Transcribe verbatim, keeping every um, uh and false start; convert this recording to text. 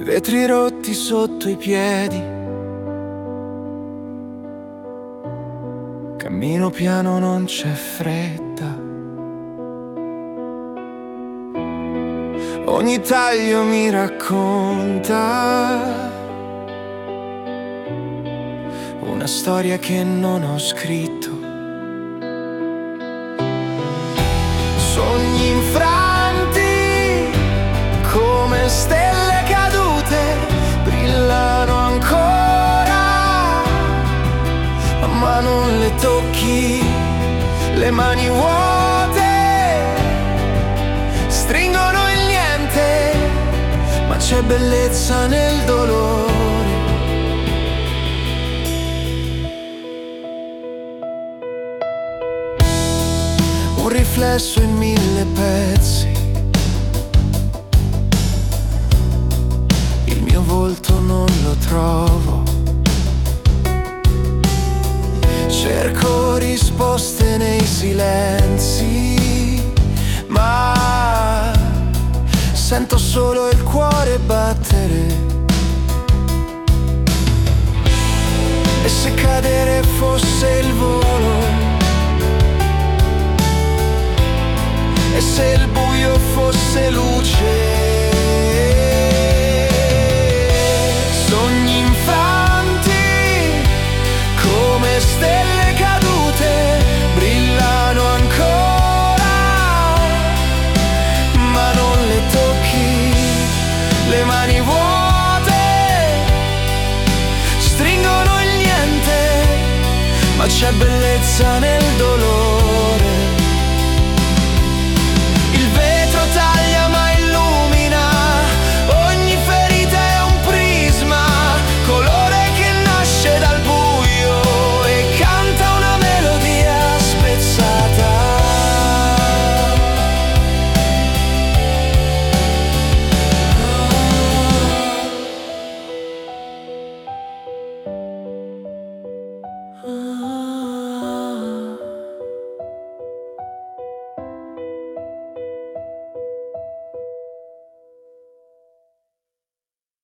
vetri rotti sotto i piedi. Cammino piano, non c'è fretta. Ogni taglio mi racconta una storia che non ho scritto. Sogni infranti come stelle cadute brillano ancora, ma non le tocchi, le mani vuote stringono il niente, ma c'è bellezza nel dolore. Un riflesso in mille pezzi, il mio volto non lo trovo. Cerco risposte nei silenzi, ma sento solo il cuore battere. E se cadere fosse il volo, e se il buio fosse luce. Sogni infranti come stelle cadute brillano ancora, ma non le tocchi, le mani vuote stringono il niente, ma c'è bellezza nel dolore.